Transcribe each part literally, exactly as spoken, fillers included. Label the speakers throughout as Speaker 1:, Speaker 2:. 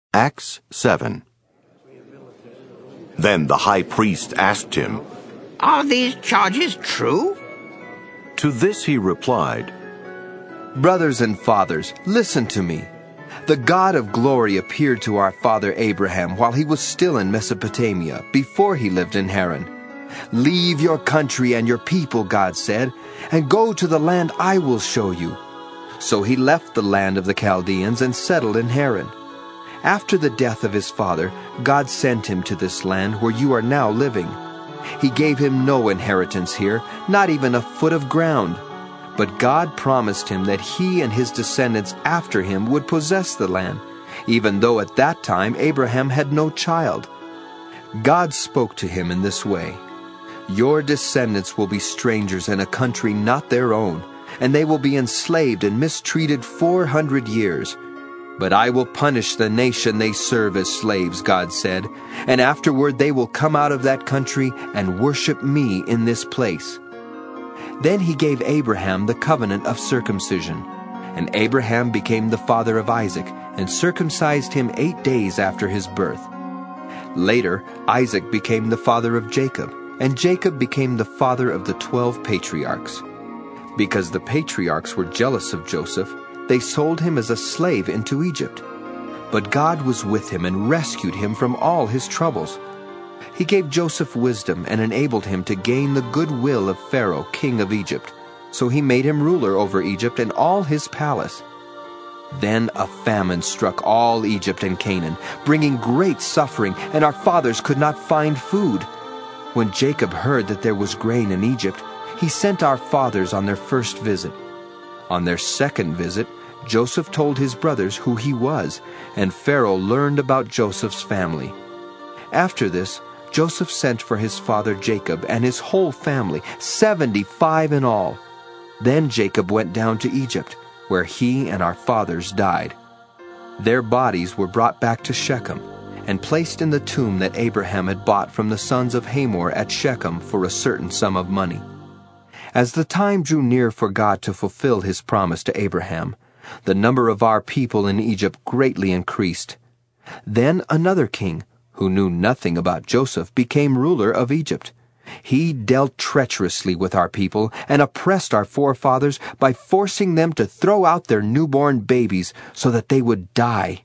Speaker 1: Acts seven. Then the high priest asked him,
Speaker 2: Are these charges true?
Speaker 1: To this he replied,
Speaker 3: Brothers and fathers, listen to me. The God of glory appeared to our father Abraham while he was still in Mesopotamia, before he lived in Haran. Leave your country and your people, God said, and go to the land I will show you. So he left the land of the Chaldeans and settled in Haran. After the death of his father, God sent him to this land where you are now living. He gave him no inheritance here, not even a foot of ground. But God promised him that he and his descendants after him would possess the land, even though at that time Abraham had no child. God spoke to him in this way, Your descendants will be strangers in a country not their own, and they will be enslaved and mistreated four hundred years. But I will punish the nation they serve as slaves, God said, and afterward they will come out of that country and worship me in this place. Then he gave Abraham the covenant of circumcision, and Abraham became the father of Isaac, and circumcised him eight days after his birth. Later, Isaac became the father of Jacob, and Jacob became the father of the twelve patriarchs. Because the patriarchs were jealous of Joseph, they sold him as a slave into Egypt. But God was with him and rescued him from all his troubles. He gave Joseph wisdom and enabled him to gain the goodwill of Pharaoh, king of Egypt. So he made him ruler over Egypt and all his palace. Then a famine struck all Egypt and Canaan, bringing great suffering, and our fathers could not find food. When Jacob heard that there was grain in Egypt, he sent our fathers on their first visit. On their second visit, Joseph told his brothers who he was, and Pharaoh learned about Joseph's family. After this, Joseph sent for his father Jacob and his whole family, seventy-five in all. Then Jacob went down to Egypt, where he and our fathers died. Their bodies were brought back to Shechem, and placed in the tomb that Abraham had bought from the sons of Hamor at Shechem for a certain sum of money. As the time drew near for God to fulfill his promise to Abraham, the number of our people in Egypt greatly increased. Then another king, who knew nothing about Joseph, became ruler of Egypt. He dealt treacherously with our people and oppressed our forefathers by forcing them to throw out their newborn babies so that they would die.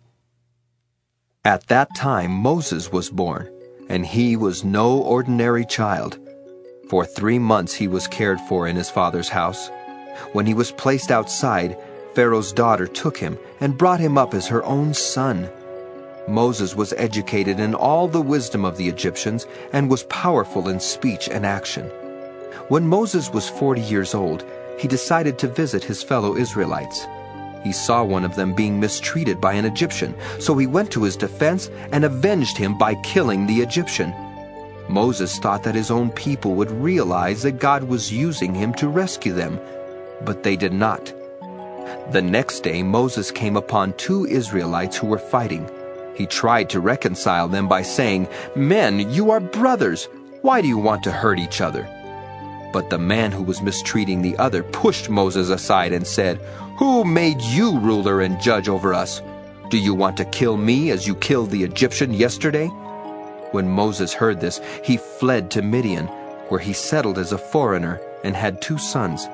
Speaker 3: At that time Moses was born, and he was no ordinary child. For three months he was cared for in his father's house. When he was placed outside, Pharaoh's daughter took him and brought him up as her own son. Moses was educated in all the wisdom of the Egyptians and was powerful in speech and action. When Moses was forty years old, he decided to visit his fellow Israelites. He saw one of them being mistreated by an Egyptian, so he went to his defense and avenged him by killing the Egyptian. Moses thought that his own people would realize that God was using him to rescue them, but they did not. The next day Moses came upon two Israelites who were fighting. He tried to reconcile them by saying, "Men, you are brothers. Why do you want to hurt each other?" But the man who was mistreating the other pushed Moses aside and said, "Who made you ruler and judge over us? Do you want to kill me as you killed the Egyptian yesterday?" When Moses heard this, he fled to Midian, where he settled as a foreigner and had two sons.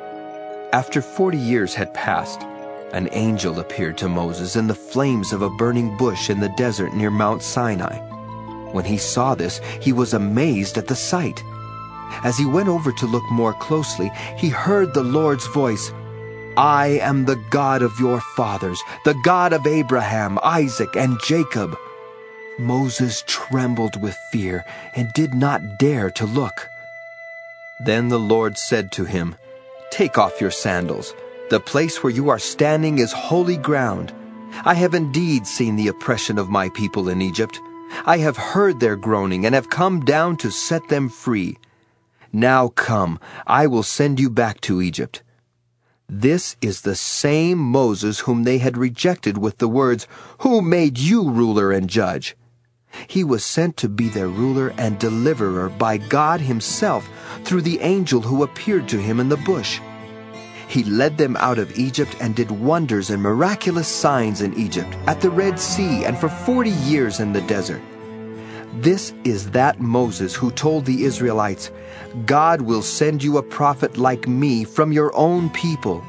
Speaker 3: After forty years had passed, an angel appeared to Moses in the flames of a burning bush in the desert near Mount Sinai. When he saw this, he was amazed at the sight. As he went over to look more closely, he heard the Lord's voice, "I am the God of your fathers, the God of Abraham, Isaac, and Jacob." Moses trembled with fear and did not dare to look. Then the Lord said to him, "Take off your sandals. The place where you are standing is holy ground. I have indeed seen the oppression of my people in Egypt. I have heard their groaning and have come down to set them free. Now come, I will send you back to Egypt." This is the same Moses whom they had rejected with the words, "Who made you ruler and judge?" He was sent to be their ruler and deliverer by God himself through the angel who appeared to him in the bush. He led them out of Egypt and did wonders and miraculous signs in Egypt, at the Red Sea, and for forty years in the desert. This is that Moses who told the Israelites, God will send you a prophet like me from your own people.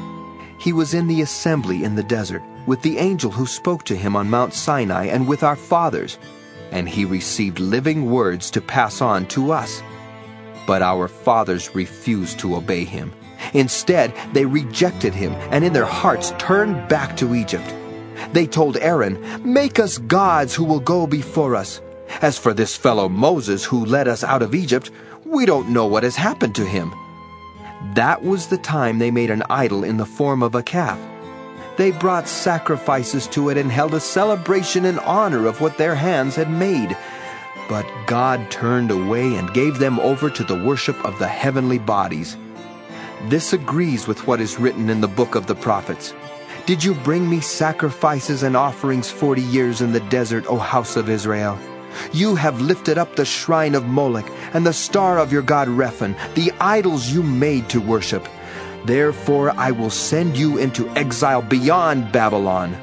Speaker 3: He was in the assembly in the desert, with the angel who spoke to him on Mount Sinai and with our fathers, and he received living words to pass on to us. But our fathers refused to obey him. Instead, they rejected him, and in their hearts turned back to Egypt. They told Aaron, Make us gods who will go before us. As for this fellow Moses who led us out of Egypt, we don't know what has happened to him. That was the time they made an idol in the form of a calf. They brought sacrifices to it and held a celebration in honor of what their hands had made. But God turned away and gave them over to the worship of the heavenly bodies. This agrees with what is written in the book of the prophets. Did you bring me sacrifices and offerings forty years in the desert, O house of Israel? You have lifted up the shrine of Moloch and the star of your god Rephan, the idols you made to worship. Therefore I will send you into exile beyond Babylon.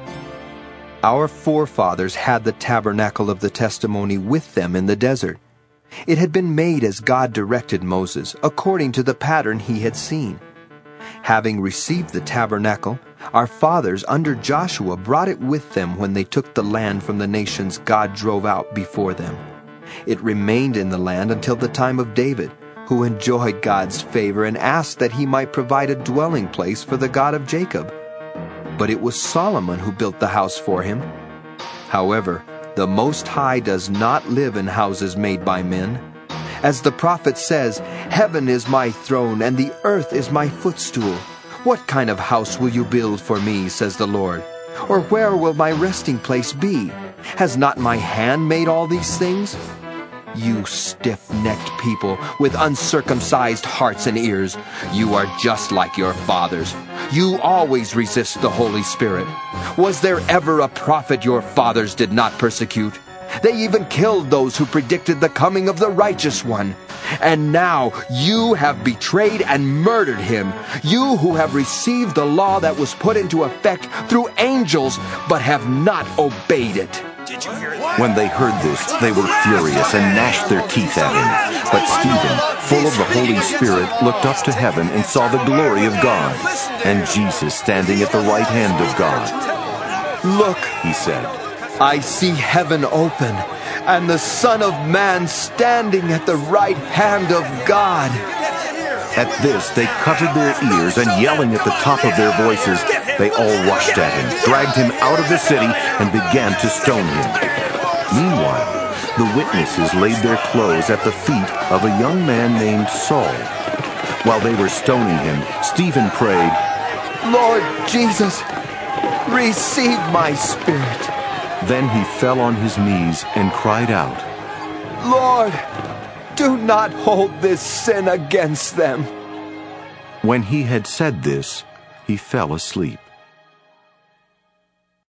Speaker 3: Our forefathers had the tabernacle of the testimony with them in the desert. It had been made as God directed Moses, according to the pattern he had seen. Having received the tabernacle, our fathers under Joshua brought it with them when they took the land from the nations God drove out before them. It remained in the land until the time of David, who enjoyed God's favor and asked that he might provide a dwelling place for the God of Jacob. But it was Solomon who built the house for him. However, the Most High does not live in houses made by men. As the prophet says, Heaven is my throne and the earth is my footstool. What kind of house will you build for me, says the Lord? Or where will my resting place be? Has not my hand made all these things? You stiff-necked people with uncircumcised hearts and ears, you are just like your fathers. You always resist the Holy Spirit. Was there ever a prophet your fathers did not persecute? They even killed those who predicted the coming of the righteous one. And now you have betrayed and murdered him, you who have received the law that was put into effect through angels, but have not obeyed it.
Speaker 1: When they heard this, they were furious and gnashed their teeth at him. But Stephen, full of the Holy Spirit, looked up to heaven and saw the glory of God, and Jesus standing at the right hand of God.
Speaker 3: Look,
Speaker 1: he said,
Speaker 3: I see heaven open, and the Son of Man standing at the right hand of God.
Speaker 1: At this, they covered their ears, and yelling at the top of their voices, they all rushed at him, dragged him out of the city, and began to stone him. Meanwhile, the witnesses laid their clothes at the feet of a young man named Saul. While they were stoning him, Stephen prayed,
Speaker 3: Lord Jesus, receive my spirit.
Speaker 1: Then he fell on his knees and cried out,
Speaker 3: Lord, do not hold this sin against them.
Speaker 1: When he had said this, he fell asleep.